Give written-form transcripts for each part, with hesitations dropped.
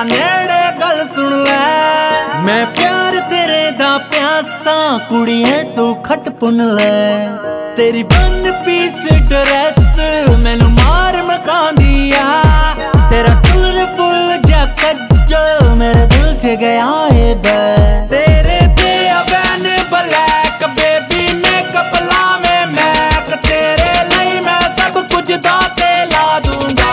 नेड़े गल सुन ले, मैं प्यार तेरे दा प्यासा कुड़िए तू खट पुन ले। तेरी बन पीस ड्रेस मैनू मार मकांदी आ, तेरा कलरफुल जा कज्जल मेरे दिल च गया है बे। तेरे ते अवैन ब्लैक बेबी मेकअप लावे मैक, तेरे लिए मैं सब कुछ दाते ला दूंगा।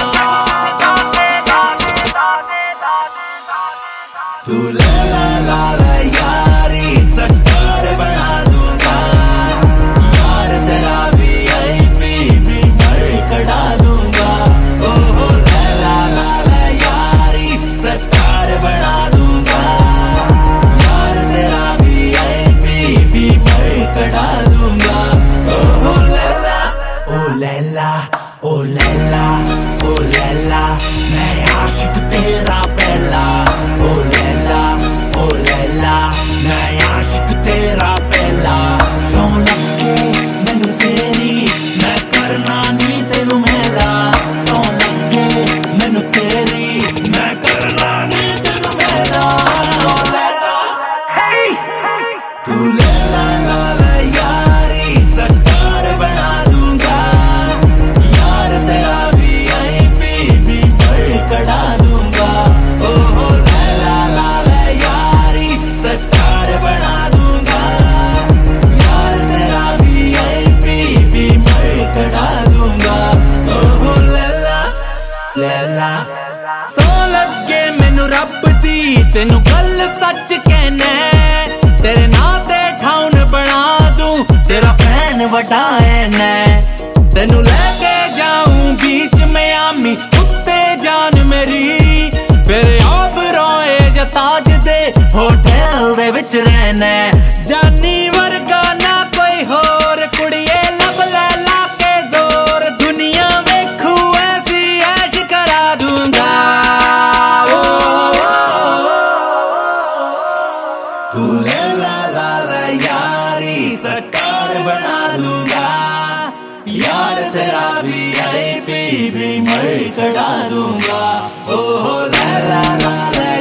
तू ला ला ला ला यारी सरकार बना दूंगा, यार तेरा VIP भी मर कड़ा दूंगा। ओहो ला ला ला ला यारी सरकार बना दूंगा, यार तेरा VIP भी मर कड़ा दूंगा। ओहो लैला ओ लैला ओ लैला ओ लैला मैं आशिक तेरा पहला। ओ लैला ओ लैला मैं आशिक तेरा पहला। सौ लगे मैनू तेरी मैं करना नी तेनू मेला, सौ लगे मैनू तेरी मैं करना नी तेनू मेला। ओ लैला हे तू लैला ला ला यारी सरकार बना दूंगा, यार तेरा VIP भी मर कड़ा दूंगा। ओहो लैला ला ला यारी सरकार बना दूंगा, यार तेरा VIP भी मर कड़ा दूंगा। ओहो लैला लैला सौ लगे मैनू रब दी तेनू गल सच कहना, तेरे नां ते ठाउन बना दूं तेरा फैन वड्डा है नै। तेनू लेके जाऊं बीच में आमी उत्ते जान मेरी, फिर आप रोए जा ताज दे होटल दे विच रहना। जानी वर्गा ना कोई होर कुड़िए लब लैला के जोर, दुनिया वेखू ऐसी ऐश करा दूंगा। तू लैला ला ला यारी सरकार बना दूंगा, यार तेरा VIP भी मर कड़ा दूंगा। ओहो लैला ला ला